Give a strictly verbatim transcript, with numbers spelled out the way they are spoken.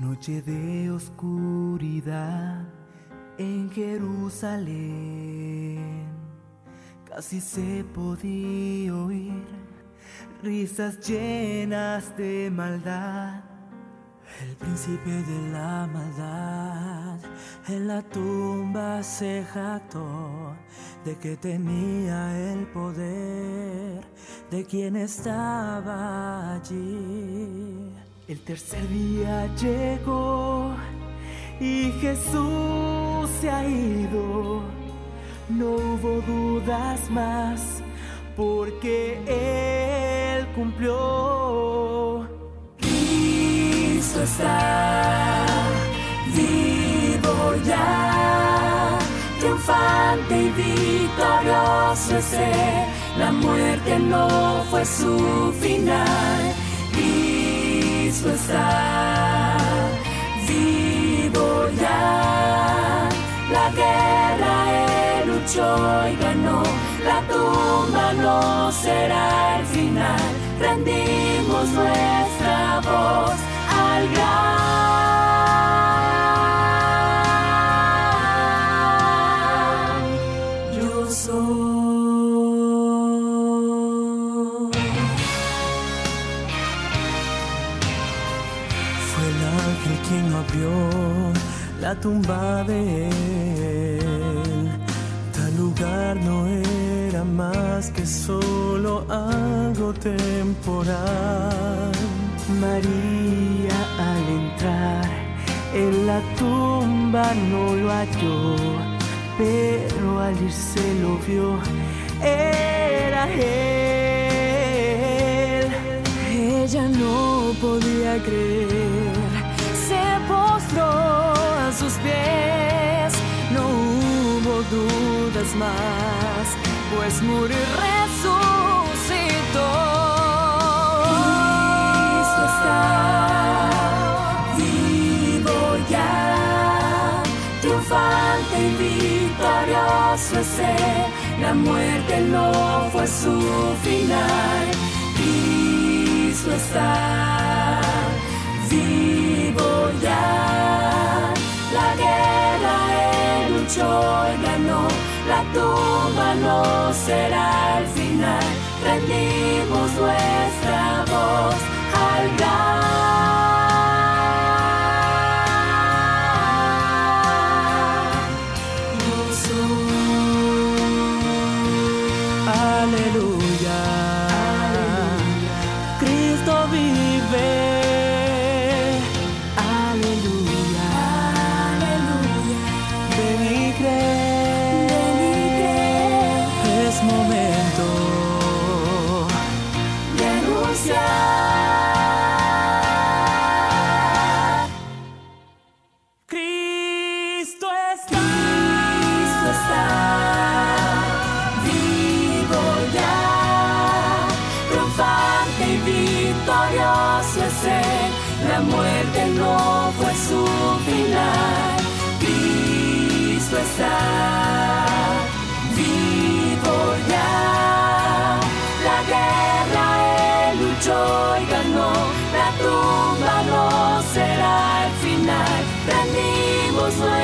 Noche de oscuridad en Jerusalén, casi se podía oír risas llenas de maldad. El príncipe de la maldad en la tumba se jactó de que tenía el poder de quien estaba allí. El tercer día llegó y Jesús se ha ido. No hubo dudas más porque Él cumplió. Cristo está vivo ya, triunfante y victorioso es Él. La muerte no fue su final. Cristo está vivo ya, la guerra Él luchó y ganó, la tumba no será el final. Rendimos nuestra voz al gran yo soy. Fue el ángel quien abrió la tumba de él. Tal lugar no era más que solo algo temporal. María al entrar en la tumba no lo halló, pero al irse lo vio, era Él. Ella no podía creer, se postró a sus pies. No hubo dudas más, pues murió y resucitó. Cristo está vivo ya, triunfante y victorioso es Él. La muerte no fue su final. Cristo está vivo ya, la guerra Él luchó y ganó, la tumba no será el final. Rendimos nuestra voz al gran yo soy. Aleluya, Cristo vive. Aleluya, Ven y cree, es momento de anunciar. Cristo está. Cristo está vivo ya, triunfante y victorioso es Él. La muerte no fue su final. Cristo está vivo ya, la guerra Él luchó y ganó, la tumba no será el final. Rendimos nuestra